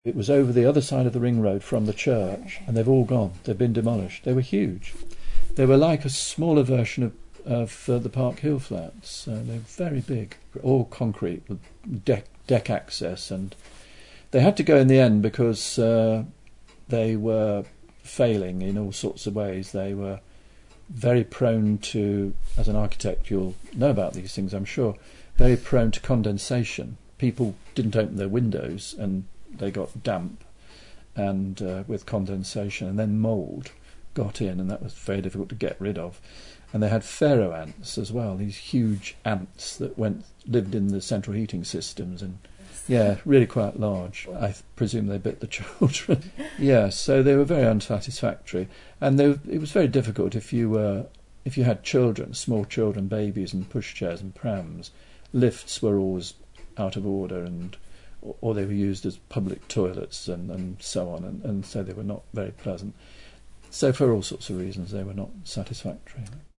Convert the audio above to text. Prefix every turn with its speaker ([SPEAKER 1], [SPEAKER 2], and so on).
[SPEAKER 1] It was over the other side of the ring road from the church, and they've all gone. They've been demolished. They were huge. They were like a smaller version of the Park Hill flats. They're very big, all concrete with deck access, and they had to go in the end because they were failing in all sorts of ways. They were very prone to, as an architect you'll know about these things I'm sure, very prone to condensation. People didn't open their windows and they got damp and with condensation, and then mould got in, and that was very difficult to get rid of. And they had pharaoh ants as well, these huge ants that lived in the central heating systems, and yeah, really quite large. I presume they bit the children. Yeah, so they were very unsatisfactory, and it was very difficult if you had children, small children, babies, and pushchairs and prams. Lifts were always out of order, or they were used as public toilets and so on, and so they were not very pleasant. So for all sorts of reasons they were not satisfactory.